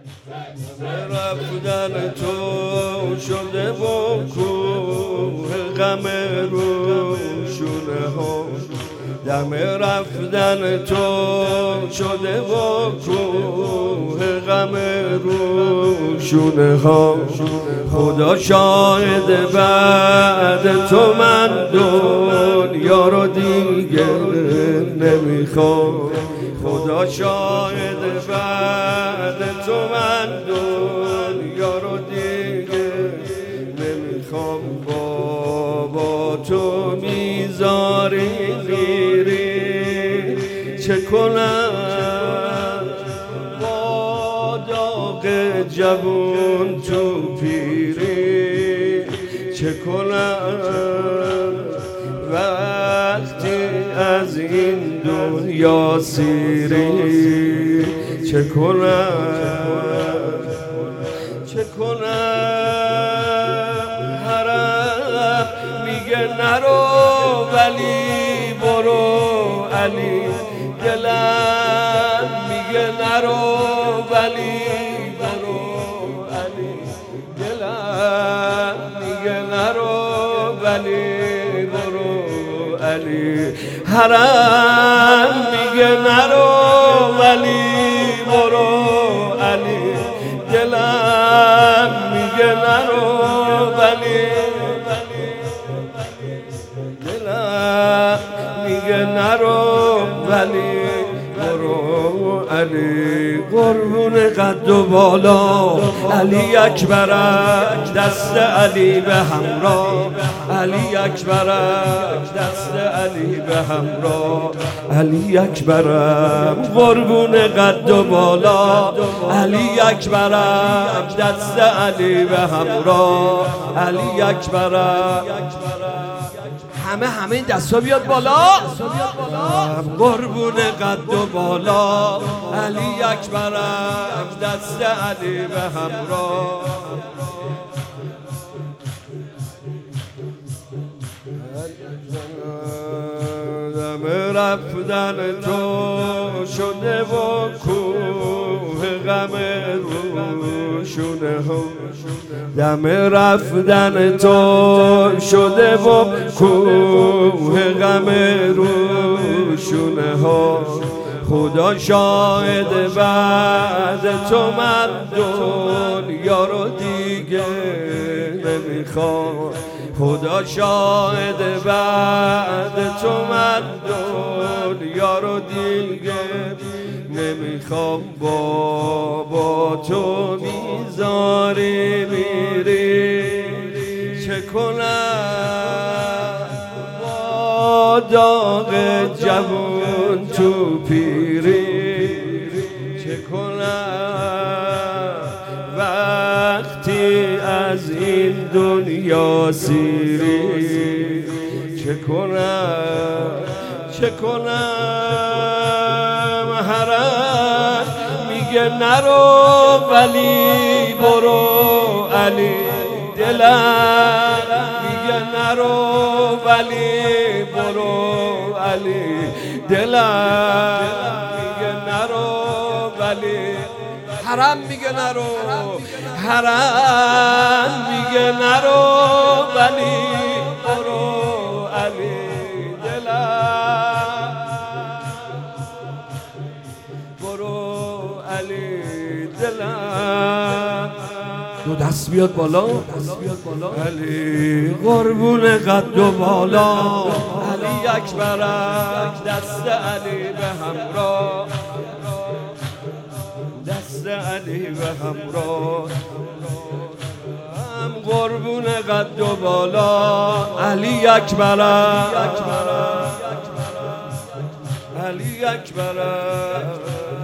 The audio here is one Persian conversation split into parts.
رفتن تو شده و کوه غم روشونه ها، دم رفتن تو شده و کوه غم روشونه ها. خدا شاهد بعد تو من دنیا رو دیگه نمیخوام. خدا شاهد بعد تو من دنیا رو دیگه نمیخوام. بابا تو میذاری میری چه کنم با داغ جوون تو پیری، چه کنم وقتی از این دنیا سیری، چه کنم چه کنم. حرم میگه نرو ولی برو علی، دلم میگه نرو ولی برو علی، دلم میگه نرو ولی برو علی. حرم میگه نرو ولی برو علی، دلم میگه نرو ولی دلم میگه نرو ولی برو علی. قربون قد و بالا علی اکبرک، دست علی به همراه، علی اکبرک دست علی به همراه، علی اکبرم. قربون قد و بالا علی اکبرک، دست علی به همراه، علی اکبرم. همه این دستا بیاد بالا. قربون قد و بالا علی اکبرم، دست علی به همراه. دم رفتن تو شده و کوه غم روشونه ها، دم رفتن تو شده و کوه غم روشونه ها. خدا شاهد بعد تو من دنیا رو دیگه نمیخوام. خدا شاهد بعد تو من دنیا رو دیگه نمیخوام. بابا تو میذاری میری چه کنم با داغ جوون تو پیری، چه کنم وقتی از این دنیا سیری، چه کنم چه کنم. حرم میگه نرو ولی برو علی، دلم میگه نرو ولی برو علی، دلم میگه نرو ولی. حرم میگه نرو، حرم میگه نرو ولی برو علی، دلم برو علی، دلم. دو دست بیاد بالا علی. قربون قد و بالا علی اکبرک، دست علی به همراه، دست علی به همراه. قربون قد و بالا علی اکبرک، علی اکبرک.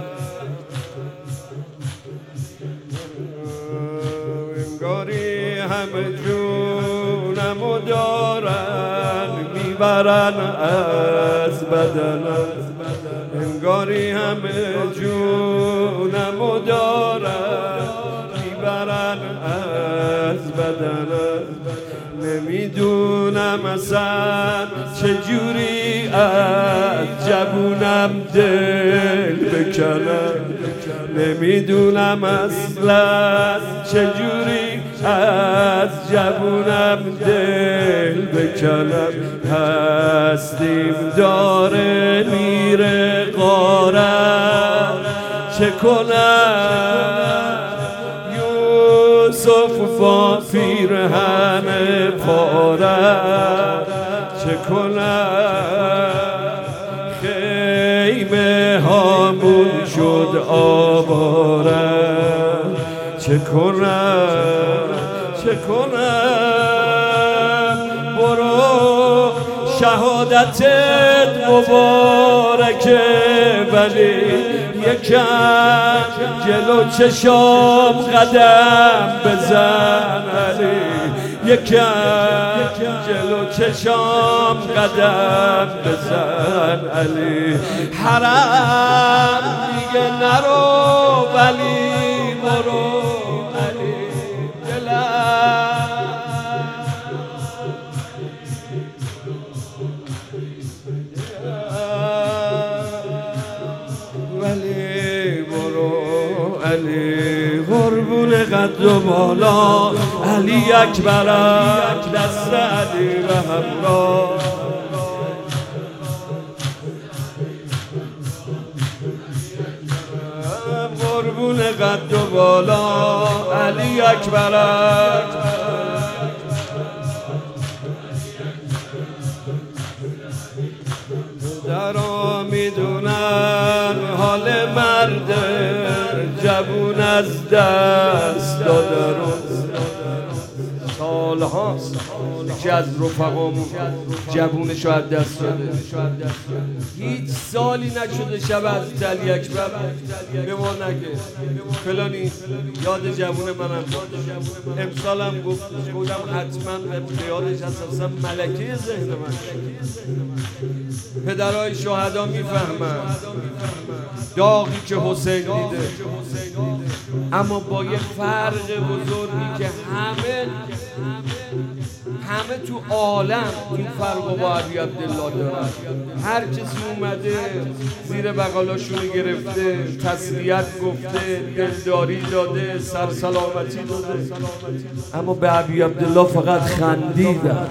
انگاری همه جونمو دارن میبرن از بدنم، انگاری همه جونمو دارن میبرن از بدنم. نمیدونم اصلا چجوری از جوونم دل بکنم، نمیدونم اصلا چجوری از جبونم دل بکنم. هستیم داره میره غارت، چه کنم یوسف با پیرهن پارت، چه کنم خیمه هامون شد آوارت، چه کنم چه کنم. برو شهادتت مبارکه ولی یکم جلو چشام قدم بزن علی، یکم جلو چشام قدم بزن علی. حرم دیگه نرو ولی برو علی دلم، ولی برو علی. قربون قد و بالا علی اکبرک، دست علی و همراه. قربون قد و بالا علی اکبرک، درا میدونن حال مرد جوون از دست داده رو. سالهاست که از رفقامون جوونش رو از دست داده، هیچ سالی نشده شب از علی اکبر به ما نگه فلانی یاد جوون منم امسالم گفتم حتما به یادش هست، اصلا ملکه ذهن من. پدرهای شهدا میفهمن داغی که حسین دیده، اما با یه فرق بزرگی که همه تو عالم این فرق با علی عبدالله دارن. هر کسی اومده زیر بغلاشونو گرفته، تسلیت گفته، دلداری داده، سرسلامتی داده، اما به علی عبدالله فقط خندیدن.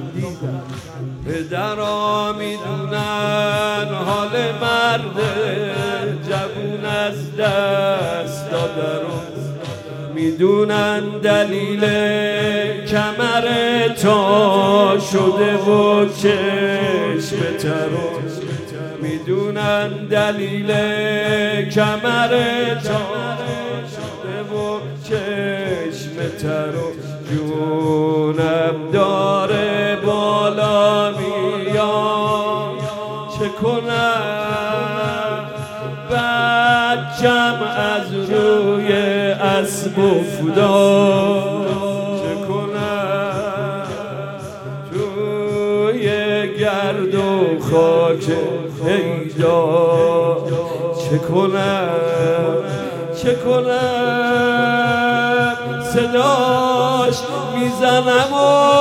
پدرها میدونن حال مرد جوون از دست داده رو، میدونن دلیل کمر تا شده و چشم ترو، میدونن دلیل کمر تا شده و چشم ترو. جونم داره بالا میاد، چه کنم بچم از روی اسب افتاد، چه کنم توی گرد و خاک پیدا، چه کنم چه کنم. صداش میزنم و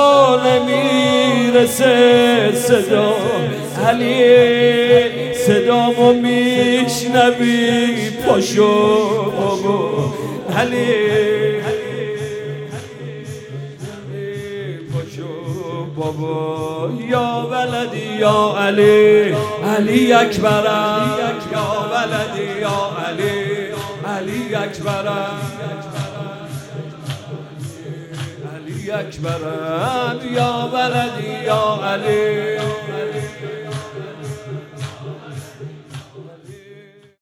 نمیرسه صدا علی، صدامو میشنوی پاشو بابا علی، پاشو بابا یا ولدی یا علی، علی اکبرم یا ولدی یا علی، علی اکبرم علی اکبرم یا ولدی یا علی.